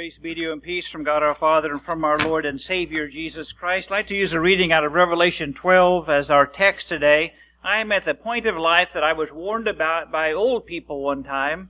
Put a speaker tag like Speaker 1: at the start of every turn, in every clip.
Speaker 1: Grace be to you and peace from God our Father and from our Lord and Savior Jesus Christ. I'd like to use a reading out of Revelation 12 as our text today. I am at the point of life that I was warned about by old people one time.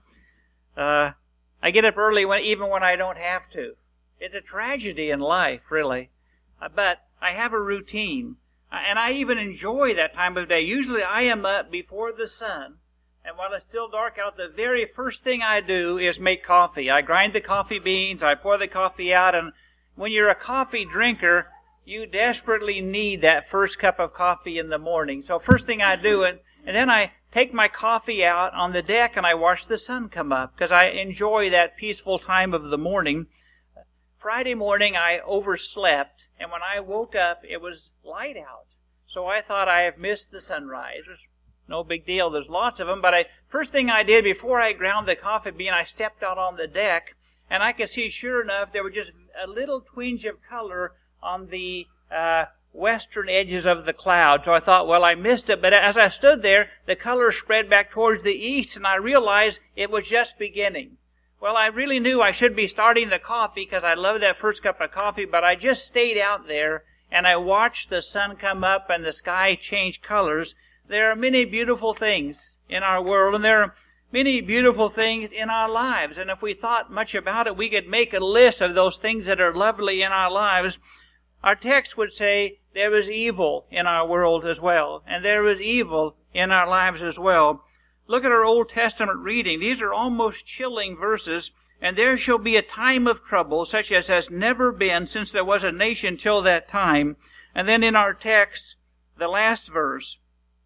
Speaker 1: I get up early even when I don't have to. It's a tragedy in life, really. But I have a routine. And I even enjoy that time of day. Usually I am up before the sun. And while it's still dark out, the very first thing I do is make coffee. I grind the coffee beans, I pour the coffee out, and when you're a coffee drinker, you desperately need that first cup of coffee in the morning. So first thing I do, and then I take my coffee out on the deck and I watch the sun come up, because I enjoy that peaceful time of the morning. Friday morning I overslept, and when I woke up, it was light out. So I thought I have missed the sunrise. No big deal. There's lots of them. But first thing I did before I ground the coffee bean, I stepped out on the deck, and I could see, sure enough, there was just a little twinge of color on the western edges of the cloud. So I thought, well, I missed it. But as I stood there, the color spread back towards the east, and I realized it was just beginning. Well, I really knew I should be starting the coffee because I love that first cup of coffee, but I just stayed out there, and I watched the sun come up and the sky change colors. There are many beautiful things in our world, and there are many beautiful things in our lives. And if we thought much about it, we could make a list of those things that are lovely in our lives. Our text would say there is evil in our world as well, and there is evil in our lives as well. Look at our Old Testament reading. These are almost chilling verses. And there shall be a time of trouble, such as has never been since there was a nation till that time. And then in our text, the last verse,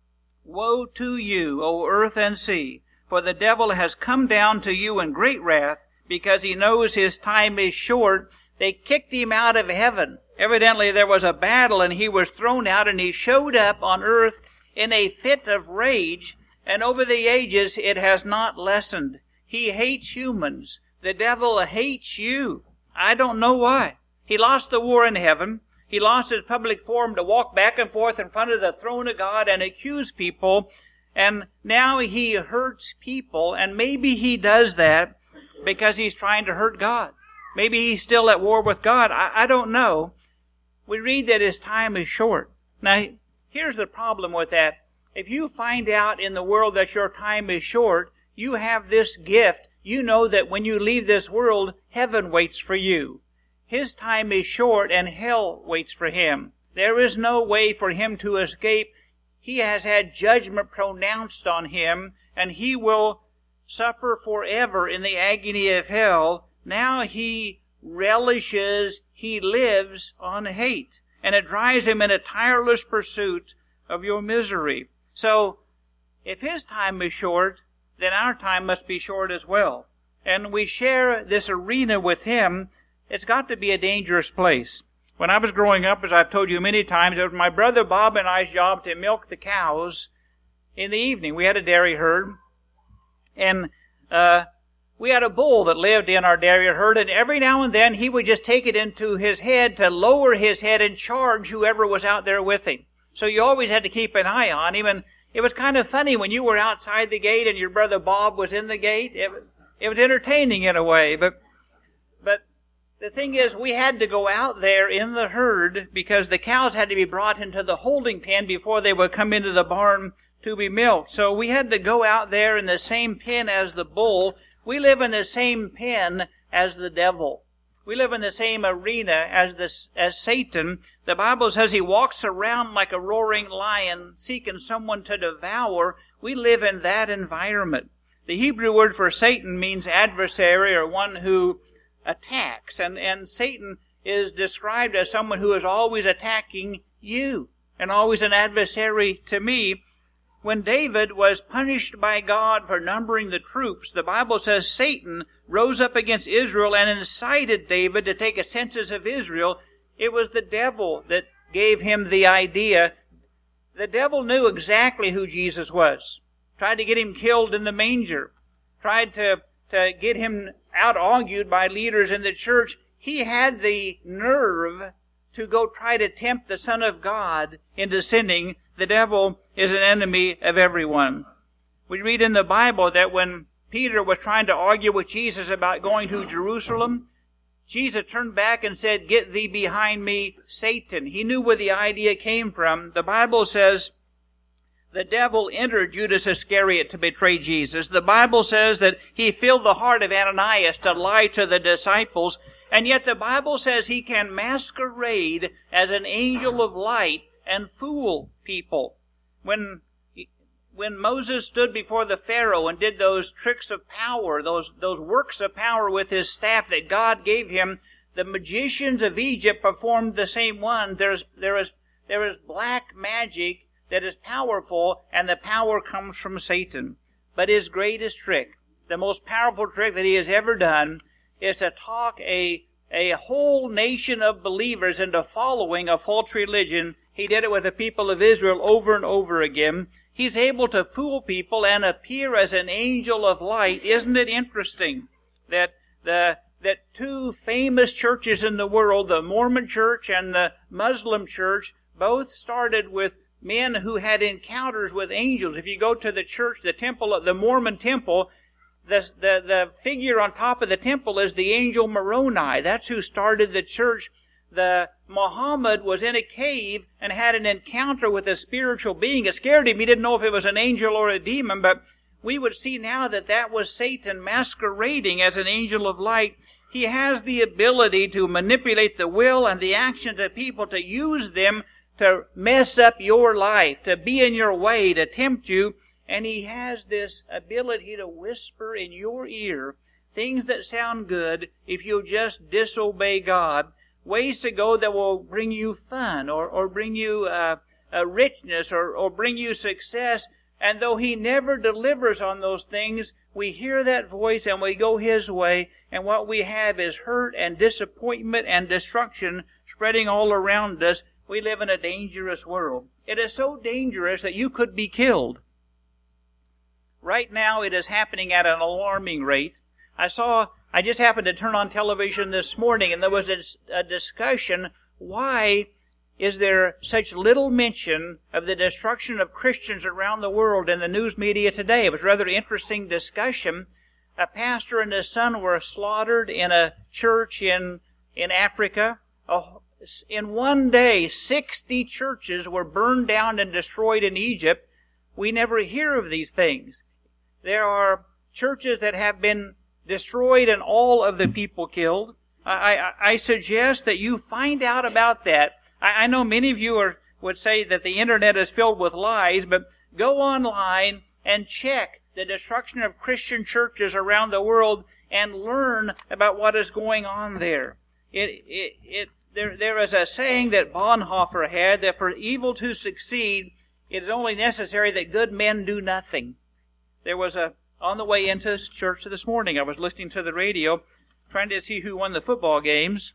Speaker 1: Woe to you, O earth and sea, for the devil has come down to you in great wrath, because he knows his time is short. They kicked him out of heaven. Evidently there was a battle, and he was thrown out, and he showed up on earth in a fit of rage, and over the ages it has not lessened. He hates humans. The devil hates you. I don't know why. He lost the war in heaven. He lost his public forum to walk back and forth in front of the throne of God and accuse people. And now he hurts people. And maybe he does that because he's trying to hurt God. Maybe he's still at war with God. I don't know. We read that his time is short. Now, here's the problem with that. If you find out in the world that your time is short, you have this gift. You know that when you leave this world, heaven waits for you. His time is short, and hell waits for him. There is no way for him to escape. He has had judgment pronounced on him, and he will suffer forever in the agony of hell. Now he relishes, he lives on hate, and it drives him in a tireless pursuit of your misery. So, if his time is short, then our time must be short as well. And we share this arena with him. It's got to be a dangerous place. When I was growing up, as I've told you many times, it was my brother Bob and I's job to milk the cows in the evening. We had a dairy herd, and we had a bull that lived in our dairy herd, and every now and then he would just take it into his head to lower his head and charge whoever was out there with him. So you always had to keep an eye on him, and it was kind of funny when you were outside the gate and your brother Bob was in the gate. It was entertaining in a way, but the thing is, we had to go out there in the herd because the cows had to be brought into the holding pen before they would come into the barn to be milked. So we had to go out there in the same pen as the bull. We live in the same pen as the devil. We live in the same arena as Satan. The Bible says he walks around like a roaring lion, seeking someone to devour. We live in that environment. The Hebrew word for Satan means adversary, or one who attacks. And Satan is described as someone who is always attacking you and always an adversary to me. When David was punished by God for numbering the troops, the Bible says Satan rose up against Israel and incited David to take a census of Israel. It was the devil that gave him the idea. The devil knew exactly who Jesus was. Tried to get him killed in the manger. Tried to get him out-argued by leaders in the church. He had the nerve to go try to tempt the Son of God into sinning. The devil is an enemy of everyone. We read in the Bible that when Peter was trying to argue with Jesus about going to Jerusalem, Jesus turned back and said, "Get thee behind me, Satan." He knew where the idea came from. The Bible says the devil entered Judas Iscariot to betray Jesus. The Bible says that he filled the heart of Ananias to lie to the disciples. And yet the Bible says he can masquerade as an angel of light and fool people. When Moses stood before the Pharaoh and did those tricks of power, those works of power with his staff that God gave him, the magicians of Egypt performed the same one. There is black magic that is powerful, and the power comes from Satan. But his greatest trick, the most powerful trick that he has ever done, is to talk a whole nation of believers into following a false religion. He did it with the people of Israel over and over again. He's able to fool people and appear as an angel of light. Isn't it interesting that two famous churches in the world, the Mormon church and the Muslim church, both started with men who had encounters with angels? If you go to the church, the temple, the Mormon temple, the figure on top of the temple is the angel Moroni. That's who started the church. The Muhammad was in a cave and had an encounter with a spiritual being. It scared him. He didn't know if it was an angel or a demon, but we would see now that was Satan masquerading as an angel of light. He has the ability to manipulate the will and the actions of people, to use them to mess up your life, to be in your way, to tempt you. And he has this ability to whisper in your ear things that sound good if you just disobey God. Ways to go that will bring you fun or bring you richness or bring you success. And though he never delivers on those things, we hear that voice and we go his way. And what we have is hurt and disappointment and destruction spreading all around us. We live in a dangerous world. It is so dangerous that you could be killed. Right now it is happening at an alarming rate. I just happened to turn on television this morning, and there was a discussion, why is there such little mention of the destruction of Christians around the world in the news media today? It was a rather interesting discussion. A pastor and his son were slaughtered in a church in Africa. In one day, 60 churches were burned down and destroyed in Egypt. We never hear of these things. There are churches that have been destroyed and all of the people killed. I suggest that you find out about that. I know many of you would say that the internet is filled with lies, but go online and check the destruction of Christian churches around the world and learn about what is going on there. There is a saying that Bonhoeffer had, that for evil to succeed, it is only necessary that good men do nothing. There was on the way into church this morning, I was listening to the radio, trying to see who won the football games.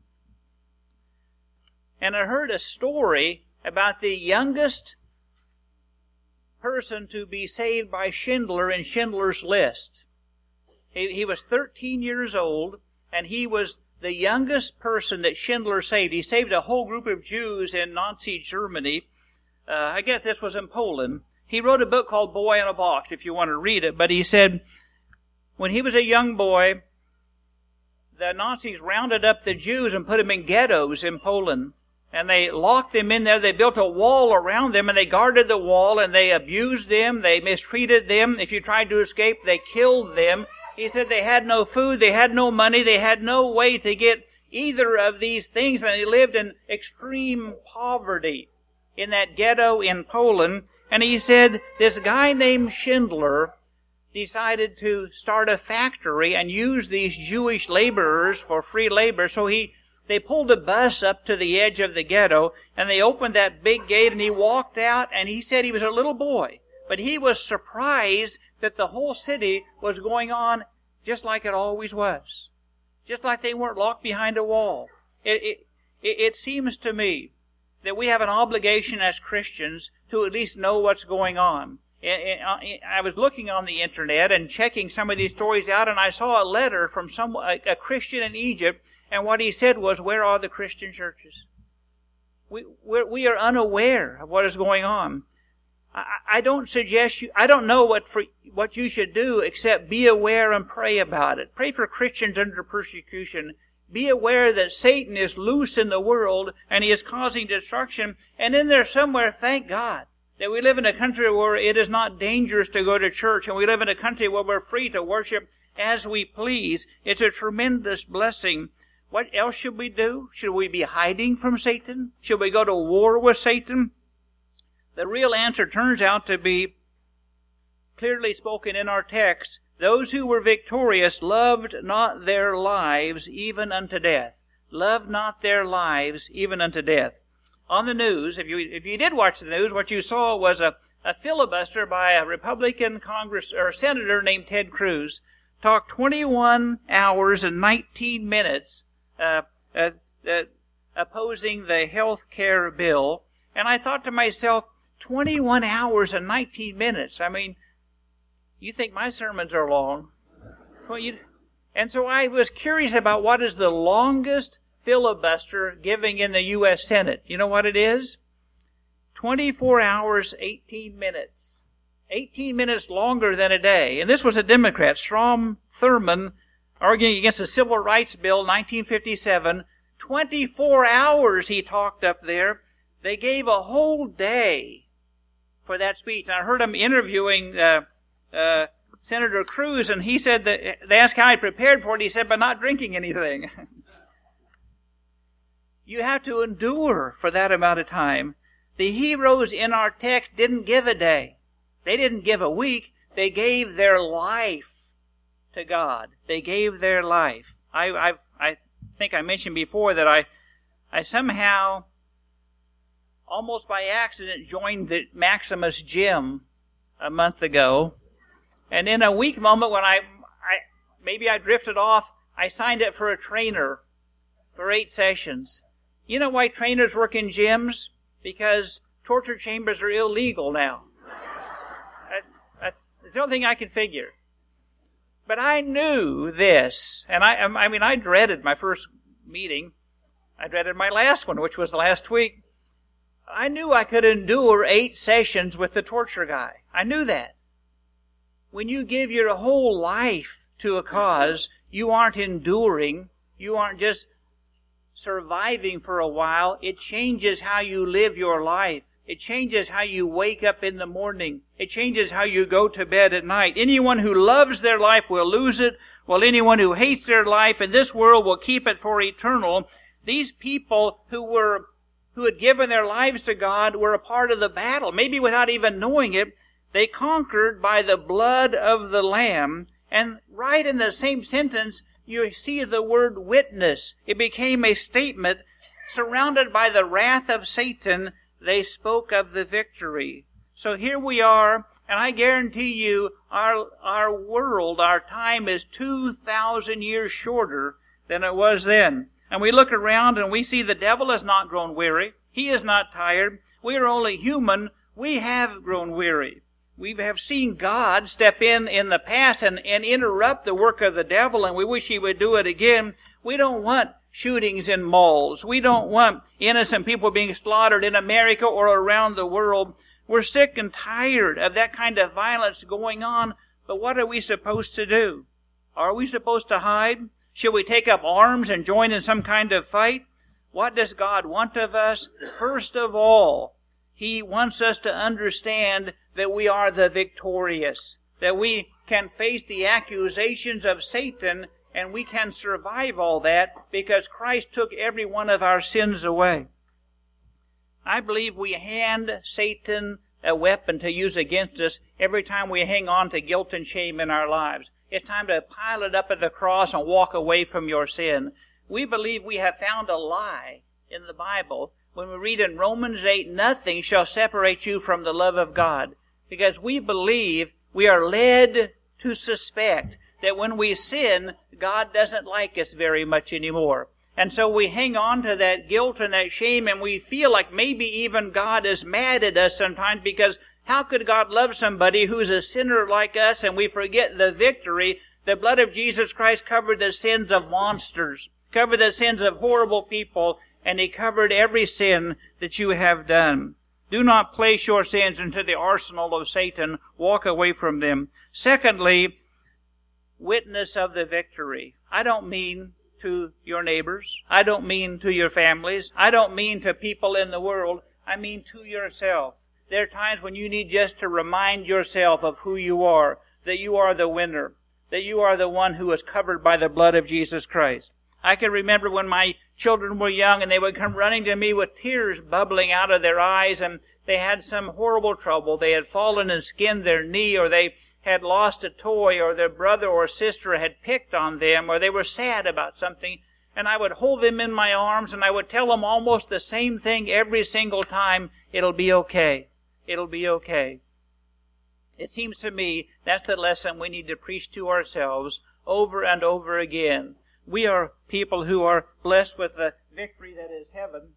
Speaker 1: And I heard a story about the youngest person to be saved by Schindler in Schindler's List. He was 13 years old, and he was the youngest person that Schindler saved. He saved a whole group of Jews in Nazi Germany. I guess this was in Poland. He wrote a book called Boy in a Box, if you want to read it. But he said, when he was a young boy, the Nazis rounded up the Jews and put them in ghettos in Poland. And they locked them in there. They built a wall around them, and they guarded the wall, and they abused them. They mistreated them. If you tried to escape, they killed them. He said they had no food, they had no money, they had no way to get either of these things, and they lived in extreme poverty in that ghetto in Poland. And he said this guy named Schindler decided to start a factory and use these Jewish laborers for free labor. So they pulled a bus up to the edge of the ghetto, and they opened that big gate, and he walked out, and he said he was a little boy. But he was surprised that the whole city was going on just like it always was. Just like they weren't locked behind a wall. It seems to me that we have an obligation as Christians to at least know what's going on. I was looking on the internet and checking some of these stories out, and I saw a letter from a Christian in Egypt, and what he said was, where are the Christian churches? We are unaware of what is going on. I don't suggest you, I don't know what you should do except be aware and pray about it. Pray for Christians under persecution. be aware that Satan is loose in the world and he is causing destruction. And in there somewhere, thank God that we live in a country where it is not dangerous to go to church, and we live in a country where we're free to worship as we please. It's a tremendous blessing. What else should we do? Should we be hiding from Satan? Should we go to war with Satan? The real answer turns out to be clearly spoken in our text. Those who were victorious loved not their lives even unto death. Loved not their lives even unto death. On the news, if you did watch the news, what you saw was a filibuster by a Republican senator named Ted Cruz talked 21 hours and 19 minutes opposing the health care bill. And I thought to myself, 21 hours and 19 minutes. I mean, you think my sermons are long. And so I was curious about what is the longest filibuster giving in the U.S. Senate. You know what it is? 24 hours, 18 minutes. 18 minutes longer than a day. And this was a Democrat, Strom Thurmond, arguing against the Civil Rights Bill, 1957. 24 hours he talked up there. They gave a whole day for that speech. And I heard him interviewing Senator Cruz, and he said that they asked how he prepared for it. He said, by not drinking anything. You have to endure for that amount of time. The heroes in our text didn't give a day. They didn't give a week. They gave their life to God. They gave their life. I think I mentioned before that I somehow, almost by accident, joined the Maximus Gym a month ago. And in a weak moment when maybe I drifted off, I signed up for a trainer for 8 sessions. You know why trainers work in gyms? Because torture chambers are illegal now. That's the only thing I can figure. But I knew this, and I dreaded my first meeting. I dreaded my last one, which was the last week. I knew I could endure 8 sessions with the torture guy. I knew that. When you give your whole life to a cause, you aren't enduring. You aren't just surviving for a while. It changes how you live your life. It changes how you wake up in the morning. It changes how you go to bed at night. Anyone who loves their life will lose it, while anyone who hates their life in this world will keep it for eternal. These people who had given their lives to God were a part of the battle, maybe without even knowing it. They conquered by the blood of the Lamb. And right in the same sentence, you see the word witness. It became a statement. Surrounded by the wrath of Satan, they spoke of the victory. So here we are, and I guarantee you, our world, our time is 2,000 years shorter than it was then. And we look around and we see the devil has not grown weary. He is not tired. We are only human. We have grown weary. We have seen God step in the past and interrupt the work of the devil, and we wish he would do it again. We don't want shootings in malls. We don't want innocent people being slaughtered in America or around the world. We're sick and tired of that kind of violence going on. But what are we supposed to do? Are we supposed to hide? Should we take up arms and join in some kind of fight? What does God want of us? First of all, he wants us to understand that we are the victorious, that we can face the accusations of Satan, and we can survive all that because Christ took every one of our sins away. I believe we hand Satan a weapon to use against us every time we hang on to guilt and shame in our lives. It's time to pile it up at the cross and walk away from your sin. We believe we have found a lie in the Bible when we read in Romans 8, nothing shall separate you from the love of God. Because we believe, we are led to suspect that when we sin, God doesn't like us very much anymore. And so we hang on to that guilt and that shame, and we feel like maybe even God is mad at us sometimes, because how could God love somebody who's a sinner like us? And we forget the victory. The blood of Jesus Christ covered the sins of monsters, covered the sins of horrible people, and he covered every sin that you have done. Do not place your sins into the arsenal of Satan. Walk away from them. Secondly, witness of the victory. I don't mean to your neighbors. I don't mean to your families. I don't mean to people in the world. I mean to yourself. There are times when you need just to remind yourself of who you are, that you are the winner, that you are the one who is covered by the blood of Jesus Christ. I can remember when my children were young and they would come running to me with tears bubbling out of their eyes, and they had some horrible trouble. They had fallen and skinned their knee, or they had lost a toy, or their brother or sister had picked on them, or they were sad about something. And I would hold them in my arms and I would tell them almost the same thing every single time. It'll be okay. It'll be okay. It seems to me that's the lesson we need to preach to ourselves over and over again. We are people who are blessed with the victory that is heaven.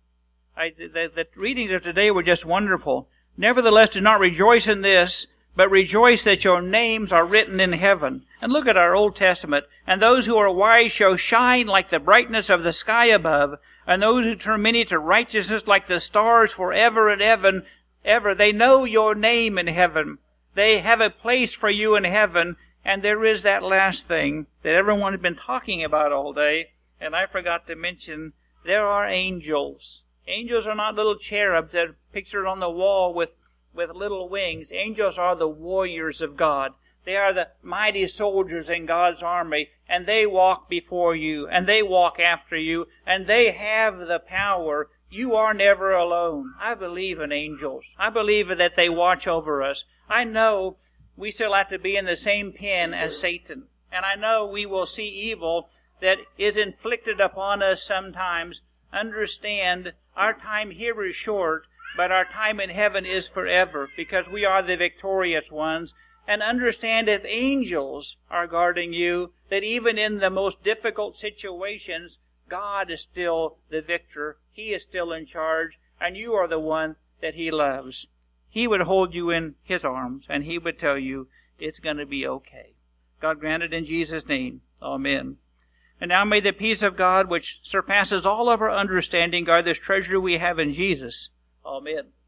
Speaker 1: The readings of today were just wonderful. Nevertheless, do not rejoice in this, but rejoice that your names are written in heaven. And look at our Old Testament. And those who are wise shall shine like the brightness of the sky above, and those who turn many to righteousness like the stars forever and ever. They know your name in heaven. They have a place for you in heaven. And there is that last thing that everyone has been talking about all day, and I forgot to mention, there are angels. Angels are not little cherubs that are pictured on the wall with little wings. Angels are the warriors of God. They are the mighty soldiers in God's army, and they walk before you, and they walk after you, and they have the power. You are never alone. I believe in angels. I believe that they watch over us. I know we still have to be in the same pen as Satan. And I know we will see evil that is inflicted upon us sometimes. Understand, our time here is short, but our time in heaven is forever, because we are the victorious ones. And understand, if angels are guarding you, that even in the most difficult situations, God is still the victor. He is still in charge, and you are the one that He loves. He would hold you in His arms, and He would tell you it's going to be okay. God grant it in Jesus' name. Amen. And now may the peace of God, which surpasses all of our understanding, guard this treasure we have in Jesus. Amen.